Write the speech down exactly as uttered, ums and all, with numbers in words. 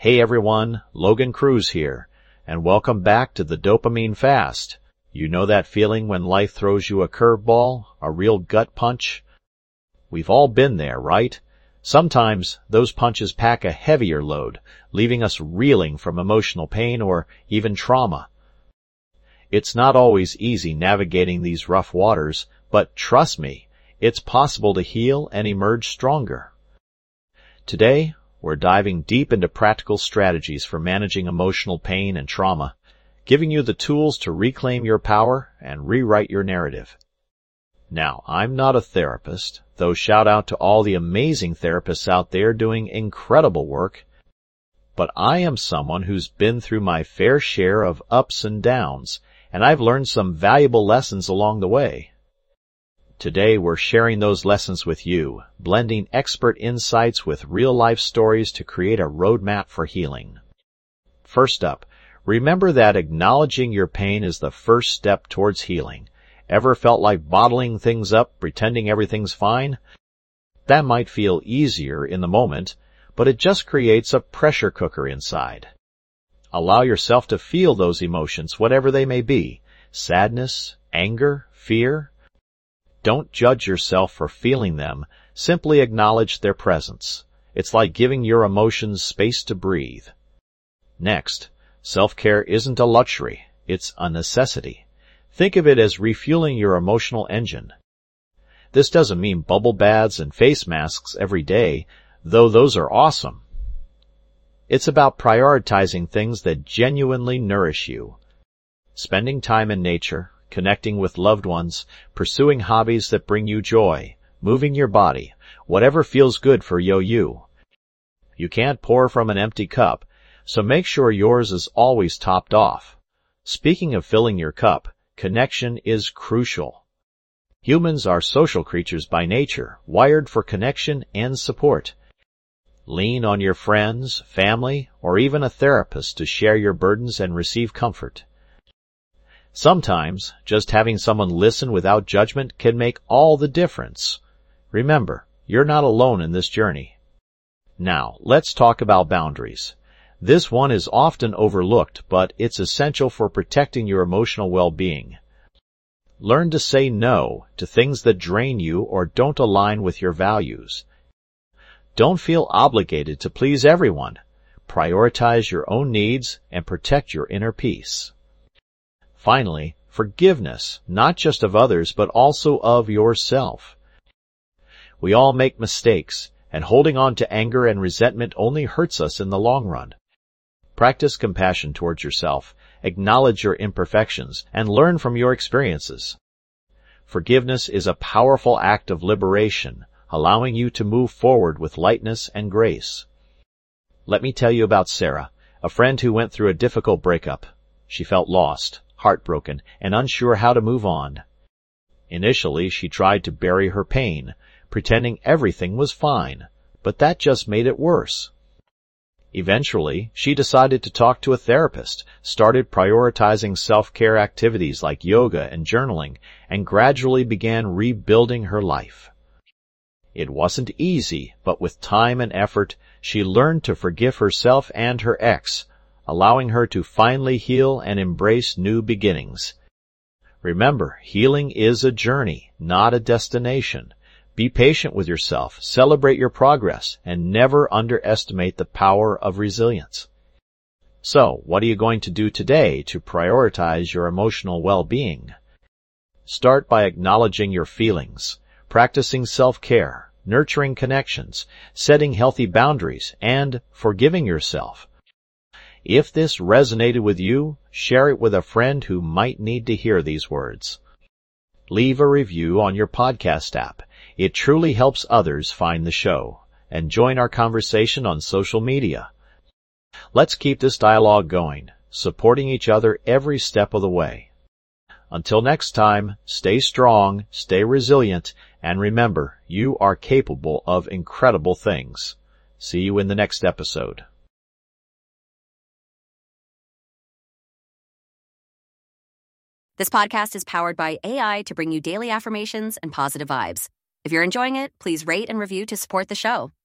Hey everyone, Logan Cruz here, and welcome back to the Dopamine Fast. You know that feeling when life throws you a curveball, a real gut punch? We've all been there, right? Sometimes those punches pack a heavier load, leaving us reeling from emotional pain or even trauma. It's not always easy navigating these rough waters, but trust me, it's possible to heal and emerge stronger. Today, we're diving deep into practical strategies for managing emotional pain and trauma, giving you the tools to reclaim your power and rewrite your narrative. Now, I'm not a therapist, though shout out to all the amazing therapists out there doing incredible work, but I am someone who's been through my fair share of ups and downs, and I've learned some valuable lessons along the way. Today we're sharing those lessons with you, blending expert insights with real-life stories to create a roadmap for healing. First up, remember that acknowledging your pain is the first step towards healing. Ever felt like bottling things up, pretending everything's fine? That might feel easier in the moment, but it just creates a pressure cooker inside. Allow yourself to feel those emotions, whatever they may be. Sadness, anger, fear. Don't judge yourself for feeling them, simply acknowledge their presence. It's like giving your emotions space to breathe. Next, self-care isn't a luxury, it's a necessity. Think of it as refueling your emotional engine. This doesn't mean bubble baths and face masks every day, though those are awesome. It's about prioritizing things that genuinely nourish you. Spending time in nature, connecting with loved ones, pursuing hobbies that bring you joy, moving your body, whatever feels good for yo-you. You can't pour from an empty cup, so make sure yours is always topped off. Speaking of filling your cup, connection is crucial. Humans are social creatures by nature, wired for connection and support. Lean on your friends, family, or even a therapist to share your burdens and receive comfort. Sometimes, just having someone listen without judgment can make all the difference. Remember, you're not alone in this journey. Now, let's talk about boundaries. This one is often overlooked, but it's essential for protecting your emotional well-being. Learn to say no to things that drain you or don't align with your values. Don't feel obligated to please everyone. Prioritize your own needs and protect your inner peace. Finally, forgiveness, not just of others, but also of yourself. We all make mistakes, and holding on to anger and resentment only hurts us in the long run. Practice compassion towards yourself, acknowledge your imperfections, and learn from your experiences. Forgiveness is a powerful act of liberation, allowing you to move forward with lightness and grace. Let me tell you about Sarah, a friend who went through a difficult breakup. She felt lost, heartbroken, and unsure how to move on. Initially, she tried to bury her pain, pretending everything was fine, but that just made it worse. Eventually, she decided to talk to a therapist, started prioritizing self-care activities like yoga and journaling, and gradually began rebuilding her life. It wasn't easy, but with time and effort, she learned to forgive herself and her ex, allowing her to finally heal and embrace new beginnings. Remember, healing is a journey, not a destination. Be patient with yourself, celebrate your progress, and never underestimate the power of resilience. So, what are you going to do today to prioritize your emotional well-being? Start by acknowledging your feelings, practicing self-care, nurturing connections, setting healthy boundaries, and forgiving yourself. If this resonated with you, share it with a friend who might need to hear these words. Leave a review on your podcast app. It truly helps others find the show. And join our conversation on social media. Let's keep this dialogue going, supporting each other every step of the way. Until next time, stay strong, stay resilient, and remember, you are capable of incredible things. See you in the next episode. This podcast is powered by A I to bring you daily affirmations and positive vibes. If you're enjoying it, please rate and review to support the show.